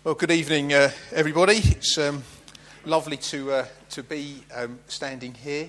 Well, good evening, everybody. It's lovely to be standing here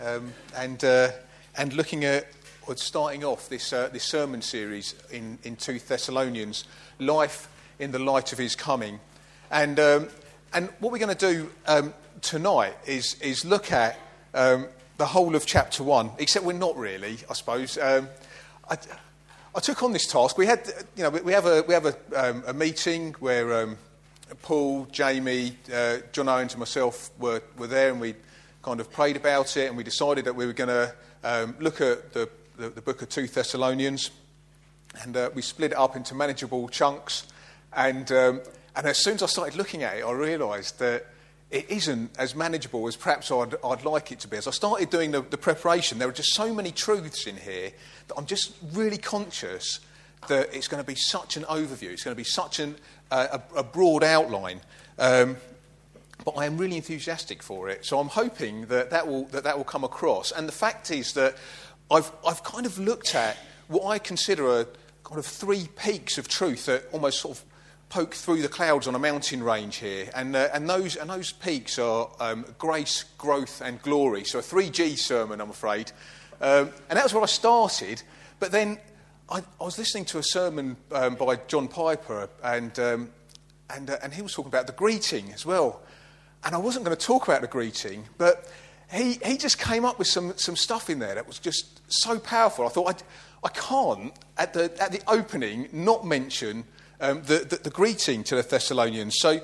and looking at or starting off this sermon series in 2 Thessalonians, life in the light of His coming, and what we're going to do tonight is look at the whole of chapter 1. Except we're not really, I suppose. I took on this task. We had, we have a meeting where Paul, Jamie, John Owens, and myself were there, and we kind of prayed about it, and we decided that we were going to look at the book of 2 Thessalonians, and we split it up into manageable chunks. And as soon as I started looking at it, I realised that it isn't as manageable as perhaps I'd like it to be. As I started doing the preparation, there were just so many truths in here that I'm just really conscious that it's going to be such an overview. It's going to be such a broad outline. But I am really enthusiastic for it. So I'm hoping that will come across. And the fact is that I've kind of looked at what I consider a kind of 3 peaks of truth that almost sort of poke through the clouds on a mountain range here, and those peaks are grace, growth, and glory. So a 3G sermon, I'm afraid, and that was where I started. But then I was listening to a sermon by John Piper, and he was talking about the greeting as well. And I wasn't going to talk about the greeting, but he just came up with some stuff in there that was just so powerful. I thought I can't at the opening not mention the greeting to the Thessalonians. So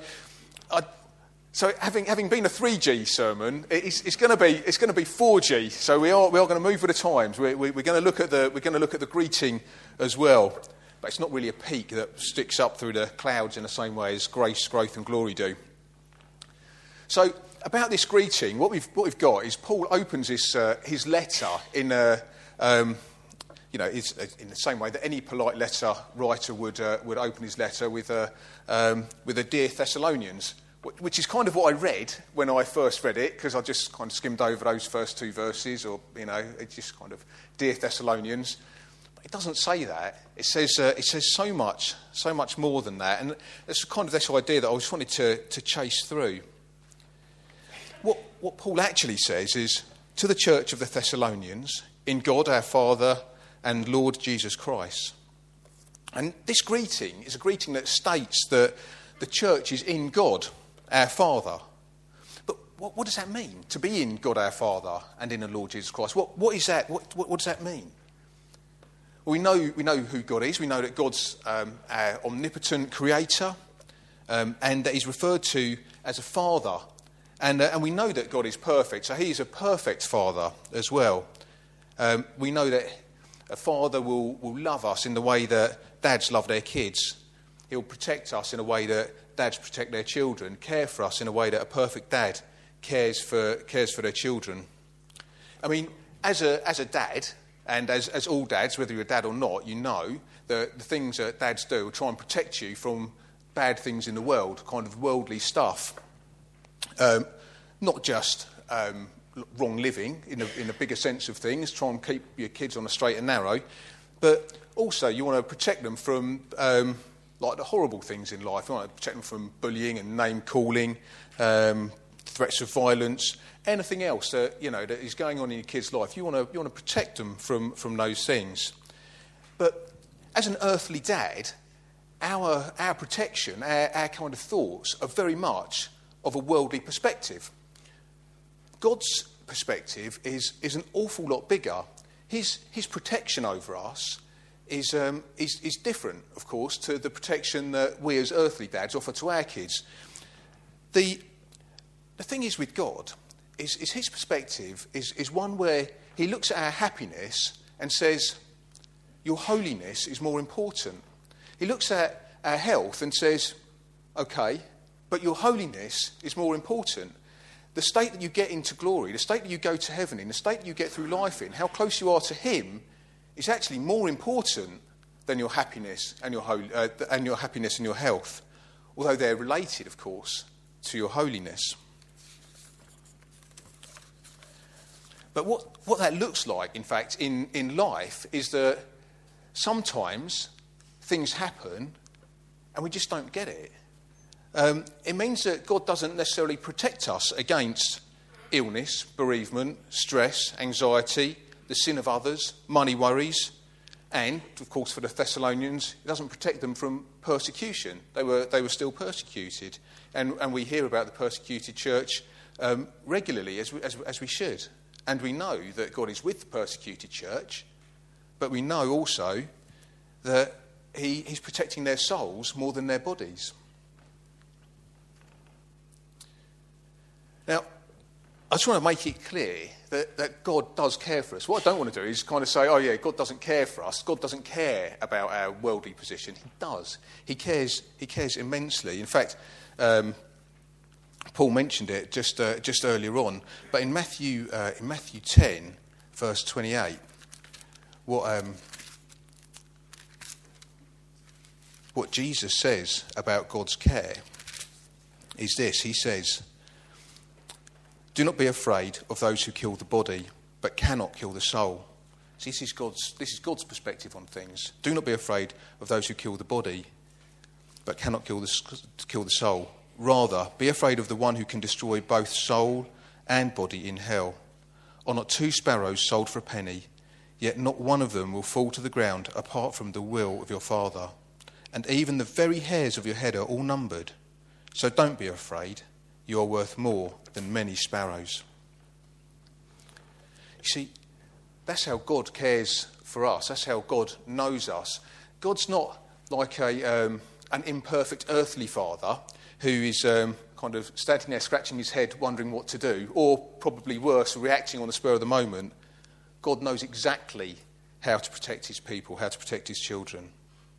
having been a 3G sermon, it's going to be 4G. So we are going to move with the times. We're going to look at the greeting as well. But it's not really a peak that sticks up through the clouds in the same way as grace, growth, and glory do. So about this greeting, what we've got is Paul opens his letter in it's in the same way that any polite letter writer would open his letter with a Dear Thessalonians, which is kind of what I read when I first read it, because I just kind of skimmed over those first 2 verses, or it's just kind of Dear Thessalonians. But it doesn't say that. It says so much more than that, and it's kind of this idea that I just wanted to chase through. What Paul actually says is, to the church of the Thessalonians, in God our Father and Lord Jesus Christ. And this greeting is a greeting that states that the church is in God, our Father. But what does that mean, to be in God our Father and in the Lord Jesus Christ? What is that? What does that mean? Well, we know who God is. We know that God's our omnipotent creator, and that he's referred to as a father. And we know that God is perfect, so he is a perfect father as well. We know that a father will love us in the way that dads love their kids. He'll protect us in a way that dads protect their children, care for us in a way that a perfect dad cares for their children. I mean, as a dad, and as all dads, whether you're a dad or not, you know that the things that dads do will try and protect you from bad things in the world, kind of worldly stuff. Not just wrong living in a bigger sense of things, try and keep your kids on the straight and narrow, but also you want to protect them from like the horrible things in life. You want to protect them from bullying and name calling, threats of violence, anything else that that is going on in your kid's life. You want to protect them from those things. But as an earthly dad, our protection, our kind of thoughts are very much of a worldly perspective. God's perspective is an awful lot bigger. His protection over us is different, of course, to the protection that we as earthly dads offer to our kids. The thing is with God is his perspective is one where he looks at our happiness and says, your holiness is more important. He looks at our health and says, okay, but your holiness is more important. The state that you get into glory, the state that you go to heaven in, the state that you get through life in, how close you are to him is actually more important than your happiness and your happiness and your health, although they're related, of course, to your holiness. But what that looks like, in fact, in life is that sometimes things happen and we just don't get it. It means that God doesn't necessarily protect us against illness, bereavement, stress, anxiety, the sin of others, money worries, and, of course, for the Thessalonians, it doesn't protect them from persecution. They were still persecuted, and we hear about the persecuted church regularly, as we should. And we know that God is with the persecuted church, but we know also that He's protecting their souls more than their bodies. Now, I just want to make it clear that God does care for us. What I don't want to do is kind of say, oh yeah, God doesn't care for us. God doesn't care about our worldly position. He does. He cares immensely. In fact, Paul mentioned it just earlier on, but in Matthew 10, verse 28, what Jesus says about God's care is this. He says, "Do not be afraid of those who kill the body, but cannot kill the soul." See, this is God's perspective on things. Do not be afraid of those who kill the body, but cannot kill the soul. Rather, be afraid of the one who can destroy both soul and body in hell. Are not 2 sparrows sold for a penny? Yet not one of them will fall to the ground apart from the will of your Father. And even the very hairs of your head are all numbered. So don't be afraid. You are worth more than many sparrows. You see, that's how God cares for us. That's how God knows us. God's not like an imperfect earthly father who is kind of standing there scratching his head wondering what to do, or probably worse, reacting on the spur of the moment. God knows exactly how to protect his people, how to protect his children.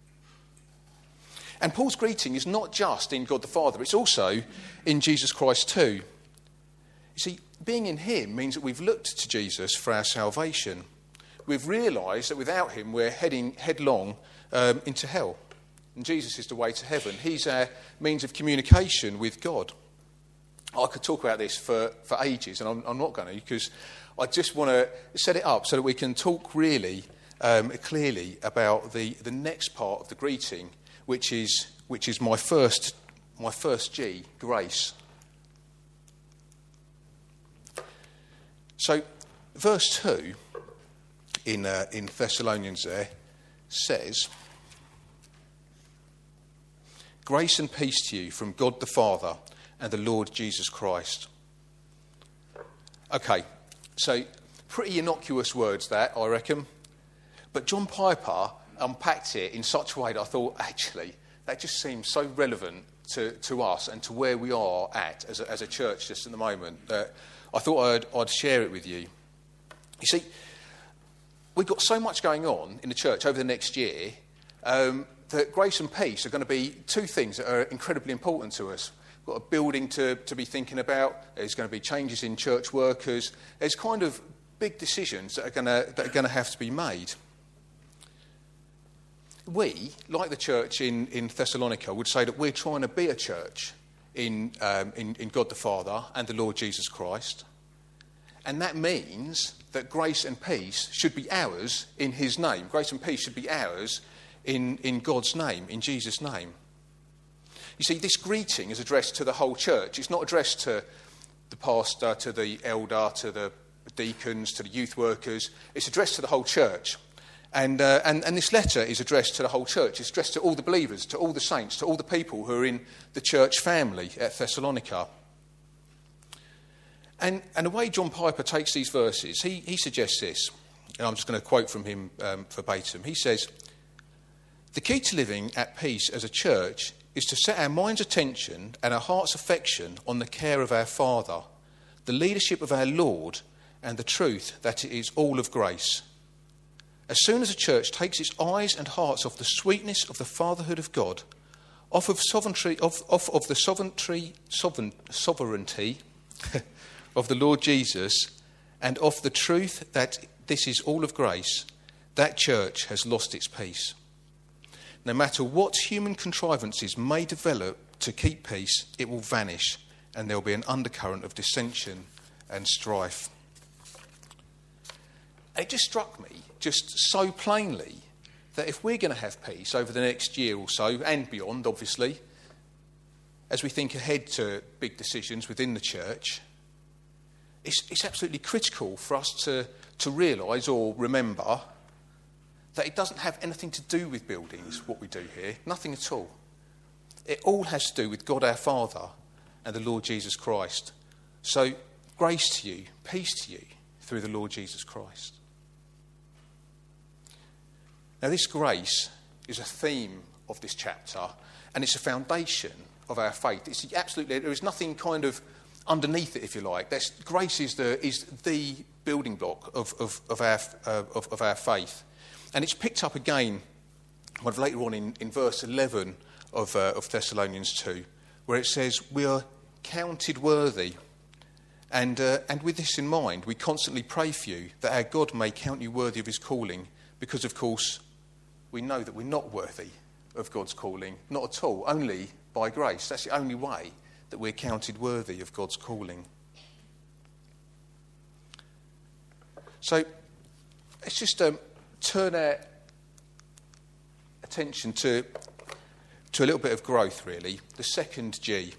And Paul's greeting is not just in God the Father, it's also in Jesus Christ too. You see, being in him means that we've looked to Jesus for our salvation. We've realised that without him we're heading headlong into hell. And Jesus is the way to heaven. He's our means of communication with God. I could talk about this for ages, and I'm not going to, because I just want to set it up so that we can talk really clearly about the next part of the greeting, which is my first G, grace. So, verse 2 in Thessalonians there says, "Grace and peace to you from God the Father and the Lord Jesus Christ." Okay, so pretty innocuous words that, I reckon. But John Piper unpacked it in such a way that I thought, actually, that just seems so relevant to us and to where we are at as a church just at the moment, that I thought I'd share it with you. You see, we've got so much going on in the church over the next year that grace and peace are going to be 2 things that are incredibly important to us. We've got a building to be thinking about. There's going to be changes in church workers. There's kind of big decisions that are going to have to be made. We, like the church in Thessalonica, would say that we're trying to be a church in God the Father and the Lord Jesus Christ. And that means that grace and peace should be ours in his name. Grace and peace should be ours in God's name, in Jesus' name. You see, this greeting is addressed to the whole church. It's not addressed to the pastor, to the elder, to the deacons, to the youth workers. It's addressed to the whole church. And this letter is addressed to the whole church. It's addressed to all the believers, to all the saints, to all the people who are in the church family at Thessalonica. And the way John Piper takes these verses, he suggests this, and I'm just going to quote from him verbatim. He says, "The key to living at peace as a church is to set our mind's attention and our heart's affection on the care of our Father, the leadership of our Lord, and the truth that it is all of grace. As soon as a church takes its eyes and hearts off the sweetness of the fatherhood of God, off of the sovereignty of the Lord Jesus, and off the truth that this is all of grace, that church has lost its peace. No matter what human contrivances may develop to keep peace, it will vanish, and there will be an undercurrent of dissension and strife." It just struck me, just so plainly, that if we're going to have peace over the next year or so, and beyond, obviously, as we think ahead to big decisions within the church, it's absolutely critical for us to realise or remember that it doesn't have anything to do with buildings, what we do here. Nothing at all. It all has to do with God our Father and the Lord Jesus Christ. So, grace to you, peace to you through the Lord Jesus Christ. Now, this grace is a theme of this chapter, and it's a foundation of our faith. It's absolutely, there is nothing kind of underneath it, if you like. Grace is the building block of our faith. And it's picked up again later on in verse 11 of Thessalonians 2, where it says, we are counted worthy. And with this in mind, we constantly pray for you that our God may count you worthy of his calling, because, of course, we know that we're not worthy of God's calling, not at all, only by grace. That's the only way that we're counted worthy of God's calling. So let's just turn our attention to a little bit of growth, really, the second G.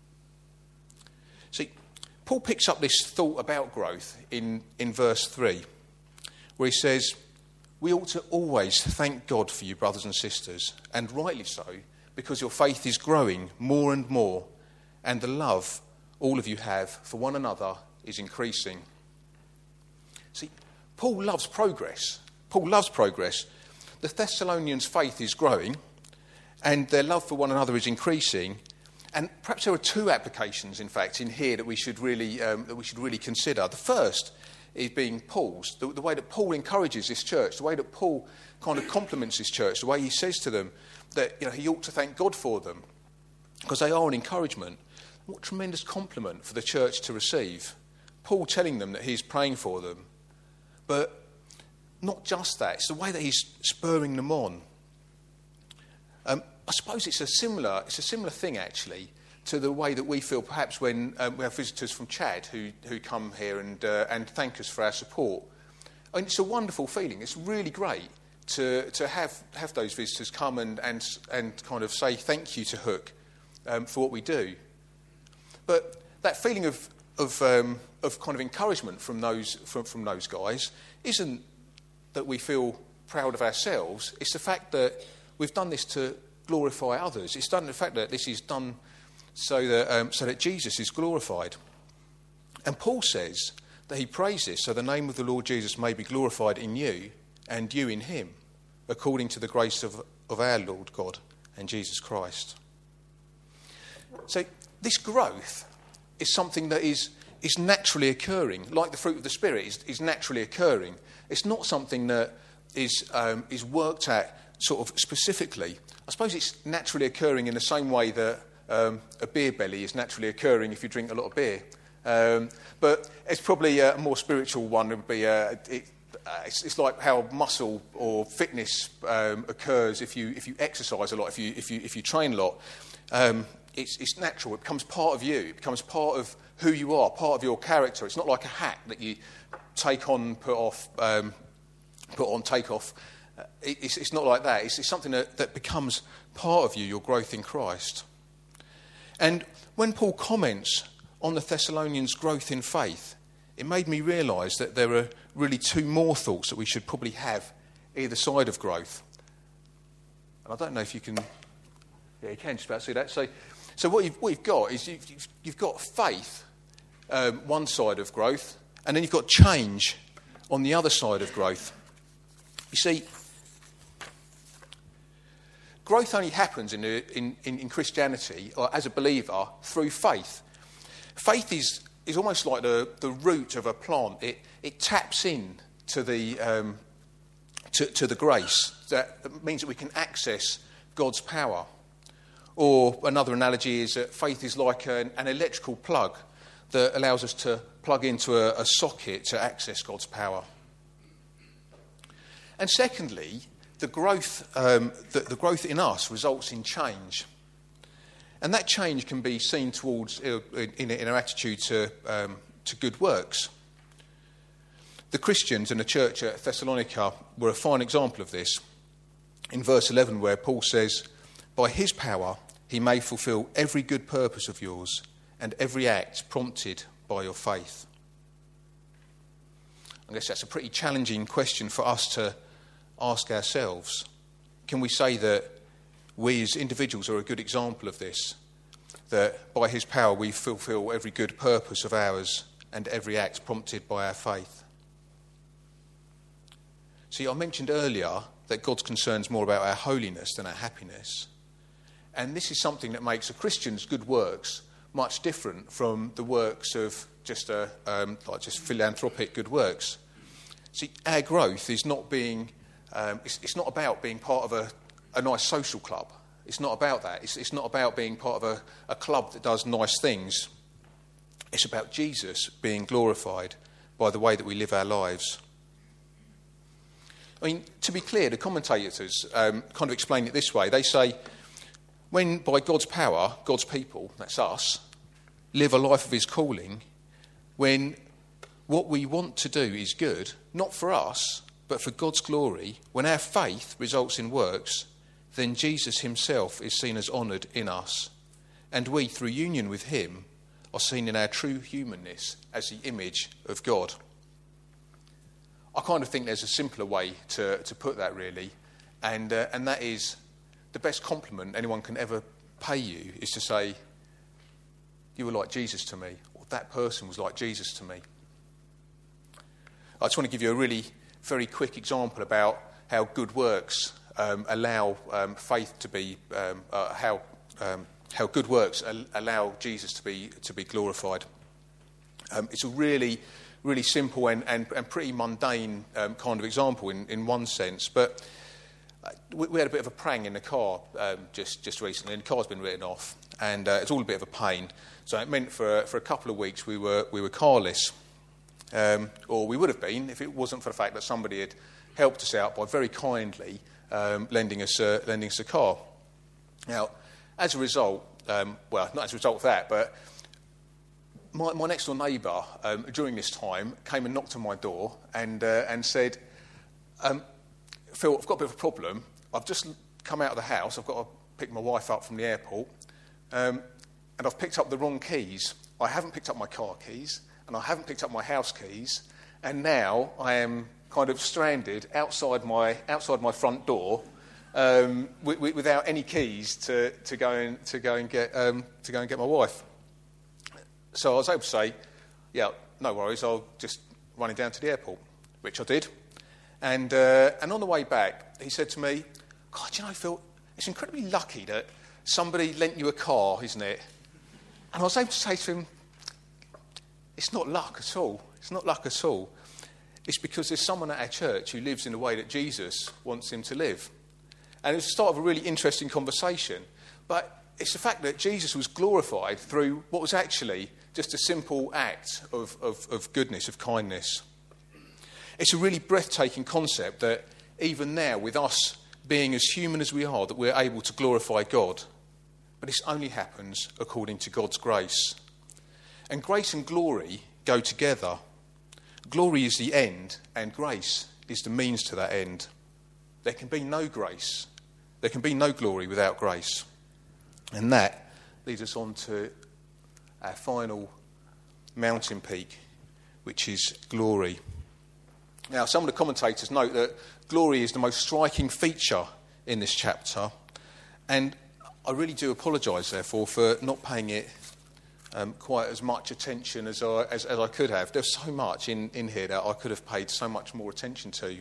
See, Paul picks up this thought about growth in verse 3, where he says, we ought to always thank God for you, brothers and sisters, and rightly so, because your faith is growing more and more, and the love all of you have for one another is increasing. See, Paul loves progress. Paul loves progress. The Thessalonians' faith is growing, and their love for one another is increasing. And perhaps there are two applications, in fact, in here that we should really consider. The first is being Paul's, the way that Paul encourages this church, the way that Paul kind of compliments his church, the way he says to them that he ought to thank God for them, because they are an encouragement. What tremendous compliment for the church to receive. Paul telling them that he's praying for them. But not just that, it's the way that he's spurring them on. I suppose it's a similar thing, actually, to the way that we feel perhaps when we have visitors from Chad who come here and thank us for our support. I mean, it's a wonderful feeling. It's really great to have those visitors come and kind of say thank you to Hook for what we do. But that feeling of kind of encouragement from those guys isn't that we feel proud of ourselves. It's the fact that we've done this to glorify others. It's done the fact that this is done so that Jesus is glorified. And Paul says that he prays this so the name of the Lord Jesus may be glorified in you and you in him, according to the grace of our Lord God and Jesus Christ. So this growth is something that is naturally occurring, like the fruit of the Spirit is naturally occurring. It's not something that is worked at sort of specifically. I suppose it's naturally occurring in the same way that a beer belly is naturally occurring if you drink a lot of beer. But it's probably a more spiritual one. It would be it's like how muscle or fitness occurs if you exercise a lot, if you train a lot. It's natural. It becomes part of you. It becomes part of who you are, part of your character. It's not like a hat that you take on, put on, take off. It's not like that. It's something that becomes part of you, your growth in Christ. And when Paul comments on the Thessalonians' growth in faith, it made me realise that there are really two more thoughts that we should probably have either side of growth. And I don't know if you can... Yeah, you can just about see that. So what you've got is you've got faith, one side of growth, and then you've got change on the other side of growth. You see, growth only happens in Christianity, or as a believer, through faith. Faith is almost like the root of a plant. It taps in to the grace. That means that we can access God's power. Or another analogy is that faith is like an electrical plug that allows us to plug into a socket to access God's power. And secondly, the growth in us results in change. And that change can be seen towards in our attitude to good works. The Christians in the church at Thessalonica were a fine example of this. In verse 11, where Paul says, "By his power he may fulfill every good purpose of yours and every act prompted by your faith. I guess that's a pretty challenging question for us to ask ourselves. Can we say that we as individuals are a good example of this? That by his power we fulfil every good purpose of ours and every act prompted by our faith? See, I mentioned earlier that God's concerned more about our holiness than our happiness. And this is something that makes a Christian's good works much different from the works of just philanthropic good works. See, our growth is not being, it's not about being part of a nice social club. It's not about that. It's not about being part of a club that does nice things. It's about Jesus being glorified by the way that we live our lives. I mean, to be clear, the commentators kind of explain it this way. They say, when by God's power, God's people, that's us, live a life of his calling, when what we want to do is good, not for us, but for God's glory, when our faith results in works, then Jesus himself is seen as honoured in us. And we, through union with him, are seen in our true humanness as the image of God. I kind of think there's a simpler way to put that, really, and that is the best compliment anyone can ever pay you is to say, you were like Jesus to me, or that person was like Jesus to me. I just want to give you a really very quick example about how good works allow faith to be, how good works allow Jesus to be glorified. It's a really simple and pretty mundane kind of example in one sense, but we had a bit of a prang in the car just recently, and the car's been written off, and it's all a bit of a pain. So it meant for a couple of weeks we were carless, or we would have been if it wasn't for the fact that somebody had helped us out by very kindly lending us a car. Now, as a result, well, not as a result of that, but my next door neighbour during this time came and knocked on my door and said, Phil, I've got a bit of a problem. I've just come out of the house. I've got to pick my wife up from the airport, and I've picked up the wrong keys. I haven't picked up my car keys, and I haven't picked up my house keys, and now I am kind of stranded outside my front door without any keys to go and get my wife. So I was able to say, yeah, no worries. I'll just run it down to the airport, which I did. And on the way back, he said to me, God, you know, Phil, it's incredibly lucky that somebody lent you a car, isn't it? And I was able to say to him, it's not luck at all. It's not luck at all. It's because there's someone at our church who lives in the way that Jesus wants him to live. And it was the start of a really interesting conversation. But it's the fact that Jesus was glorified through what was actually just a simple act of goodness, of kindness. It's a really breathtaking concept that even now, with us being as human as we are, that we're able to glorify God. But this only happens according to God's grace. And grace and glory go together. Glory is the end, and grace is the means to that end. There can be no grace, there can be no glory without grace. And that leads us on to our final mountain peak, which is glory. Now, some of the commentators note that glory is the most striking feature in this chapter, and I really do apologise, therefore, for not paying it quite as much attention as I could have. There's so much in here that I could have paid so much more attention to.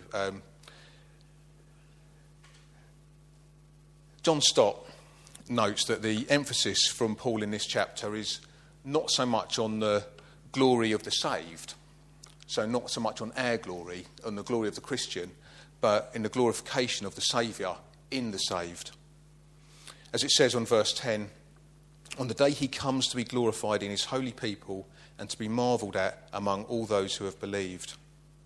John Stott notes that the emphasis from Paul in this chapter is not so much on the glory of the saved, so not so much on our glory, on the glory of the Christian, but in the glorification of the Saviour in the saved. As it says on verse 10, on the day he comes to be glorified in his holy people and to be marvelled at among all those who have believed.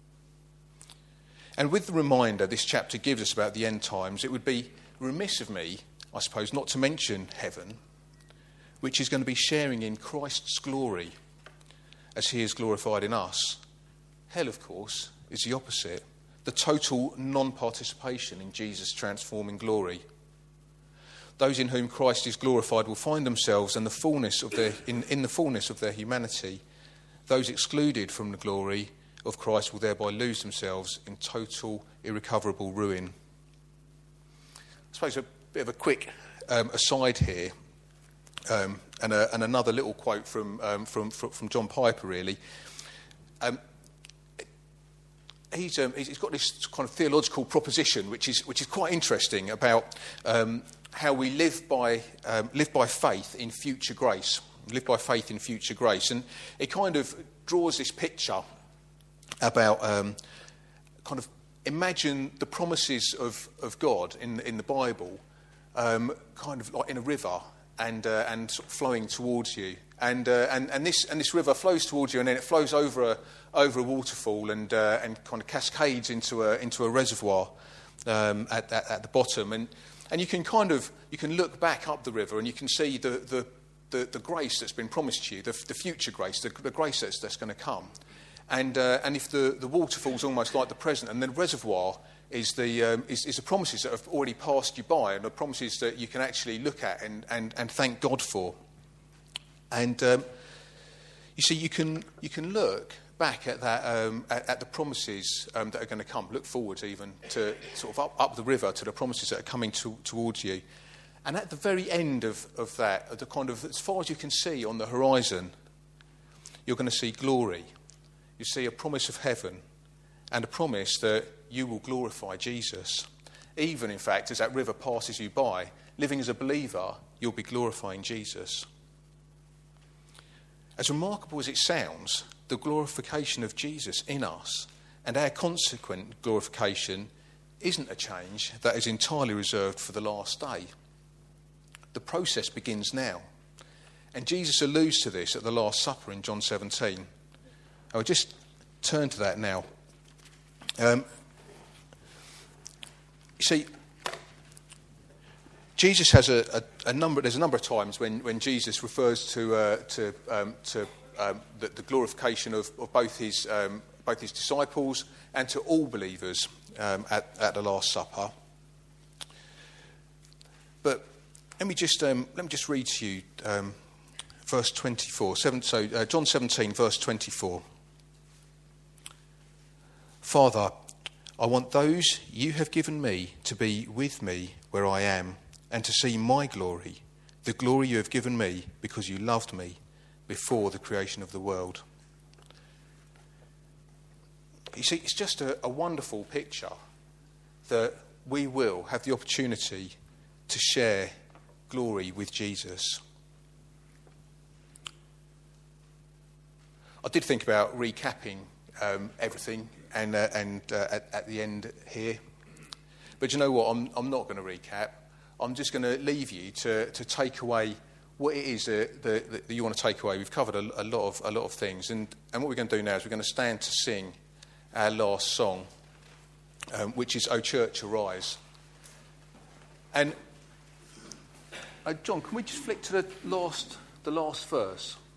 And with the reminder this chapter gives us about the end times, it would be remiss of me, I suppose, not to mention heaven, which is going to be sharing in Christ's glory as he is glorified in us. Hell, of course, is the opposite, the total non-participation in Jesus' transforming glory. those in whom Christ is glorified will find themselves in the fullness of their humanity. Those excluded from the glory of Christ will thereby lose themselves in total, irrecoverable ruin. I suppose a bit of a quick aside here, and another little quote from John Piper, really. He's got this kind of theological proposition, which is quite interesting, about how we live by faith in future grace. Live by faith in future grace, and it kind of draws this picture about kind of imagine the promises of God in the Bible, kind of like in a river and sort of flowing towards you, and this river flows towards you, and then it flows over a waterfall and kind of cascades into a reservoir at the bottom, and you can look back up the river and you can see the grace that's been promised to you, the future grace, the grace that's going to come. And if the waterfall's almost like the present, and the reservoir is the promises that have already passed you by, and the promises that you can actually look at and thank God for. And you see, you can look back at that at the promises that are going to come. Look forward even to sort of up the river to the promises that are coming towards you. And at the very end of that, the kind of as far as you can see on the horizon, you're going to see glory. You see a promise of heaven and a promise that you will glorify Jesus. Even, in fact, as that river passes you by, living as a believer, you'll be glorifying Jesus. As remarkable as it sounds, the glorification of Jesus in us and our consequent glorification isn't a change that is entirely reserved for the last day. The process begins now. And Jesus alludes to this at the Last Supper in John 17. I will just turn to that now. You see, Jesus has a number. There's a number of times when Jesus refers to the glorification of both his disciples and to all believers at the Last Supper. But let me just read to you verse 24. John 17, verse 24. Father, I want those you have given me to be with me where I am, and to see my glory, the glory you have given me because you loved me before the creation of the world. You see, it's just a wonderful picture that we will have the opportunity to share glory with Jesus. I did think about recapping everything and at the end here, but you know what? I'm not going to recap. I'm just going to leave you to take away what it is that you want to take away. We've covered a lot of things, and what we're going to do now is we're going to stand to sing our last song, which is "O Church Arise." And John, can we just flick to the last verse?